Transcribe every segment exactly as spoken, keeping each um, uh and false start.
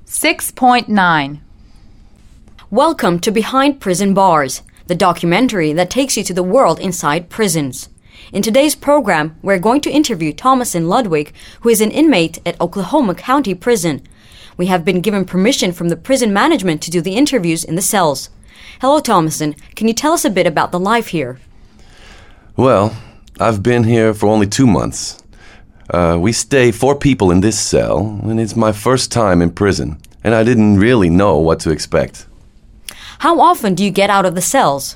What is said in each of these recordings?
six point nine. Welcome to Behind Prison Bars, the documentary that takes you to the world inside prisons. In today's program, we're going to interview Thomasin Ludwig, who is an inmate at Oklahoma County Prison. We have been given permission from the prison management to do the interviews in the cells. Hello, Thomasin. Can you tell us a bit about the life here? Well, I've been here for only two months. Uh, we stay four people in this cell, and it's my first time in prison, and I didn't really know what to expect. How often do you get out of the cells?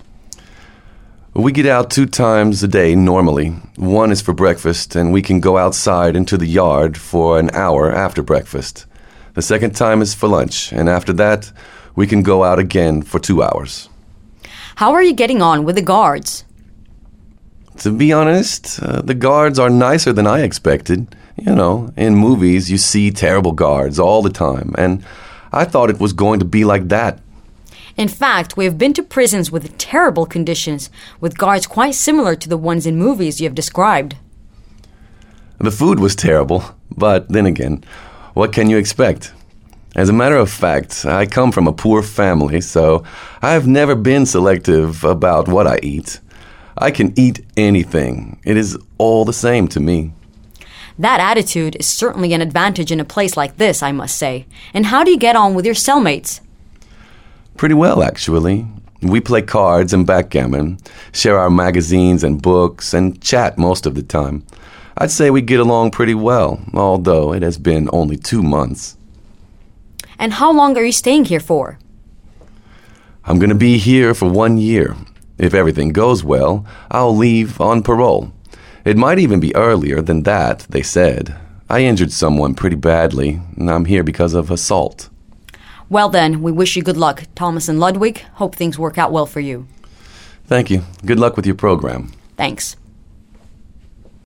We get out two times a day normally. One is for breakfast, and we can go outside into the yard for an hour after breakfast. The second time is for lunch, and after that, we can go out again for two hours. How are you getting on with the guards? To be honest, uh, the guards are nicer than I expected. You know, in movies you see terrible guards all the time, and I thought it was going to be like that. In fact, we have been to prisons with terrible conditions, with guards quite similar to the ones in movies you have described. The food was terrible, but then again, what can you expect? As a matter of fact, I come from a poor family, so I've never been selective about what I eat. I can eat anything. It is all the same to me. That attitude is certainly an advantage in a place like this, I must say. And how do you get on with your cellmates? Pretty well, actually. We play cards and backgammon, share our magazines and books, and chat most of the time. I'd say we get along pretty well, although it has been only two months. And how long are you staying here for? I'm going to be here for one year. If everything goes well, I'll leave on parole. It might even be earlier than that, they said. I injured someone pretty badly, and I'm here because of assault. Well then, we wish you good luck, Thomasin Ludwig. Hope things work out well for you. Thank you. Good luck with your program. Thanks.